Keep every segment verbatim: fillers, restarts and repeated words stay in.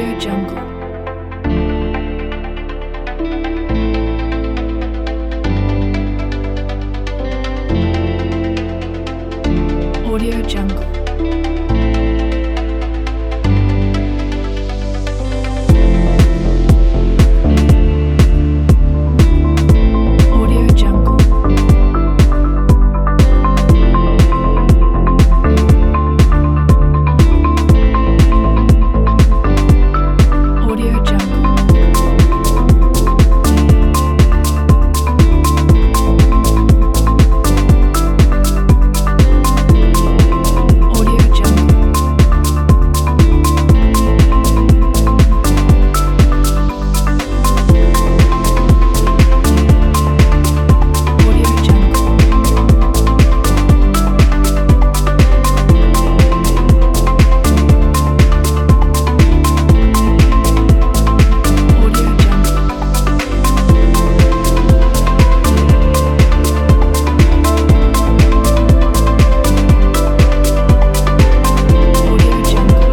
Audio Jungle. Audio Jungle. Audio Jungle. Audio Jungle. Audio Jungle. Audio Jungle. Audio Jungle. Audio Jungle.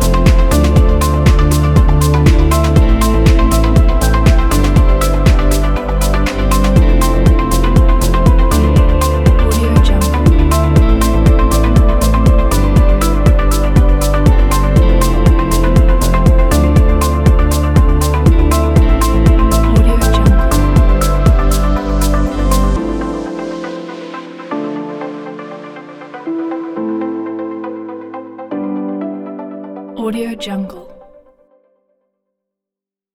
Audio Jungle. Audio Jungle. Audio Jungle.